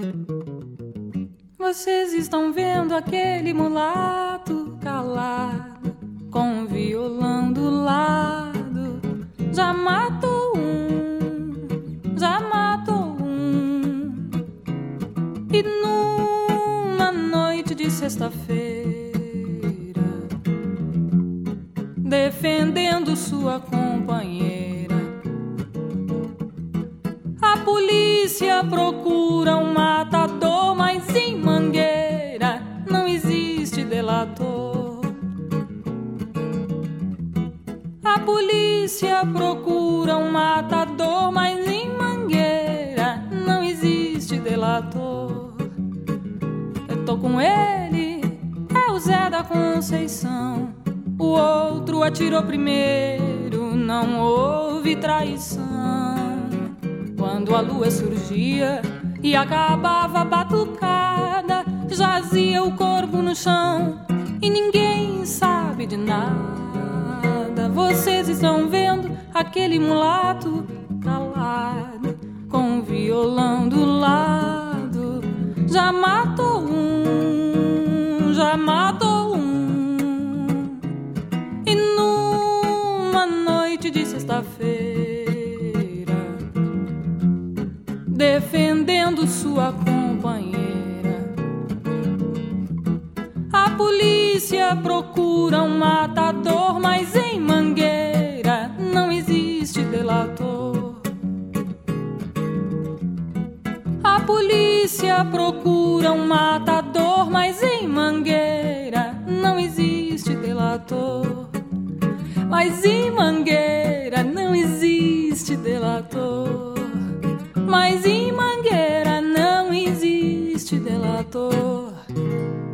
Vocês estão vendo aquele mulato calado, com um violão do lado. Já matou um, já matou um. E numa noite de sexta-feira, defendendo sua companheira, a polícia procura um matador, mas em Mangueira não existe delator. A polícia procura um matador, mas em Mangueira não existe delator. Eu tô com ele, é o Zé da Conceição. O outro atirou primeiro, não houve traição. Quando a lua surgia e acabava a batucada, jazia o corpo no chão e ninguém sabe de nada. Vocês estão vendo aquele mulato calado, com o violão do lado. Já matou um, já matou um. E numa noite de sexta-feira, defendendo sua companheira, a polícia procura um matador, mas em Mangueira não existe delator. A polícia procura um matador, mas em Mangueira não existe delator. Mas em Mangueira não existe delator. Mas em Mangueira não existe delator.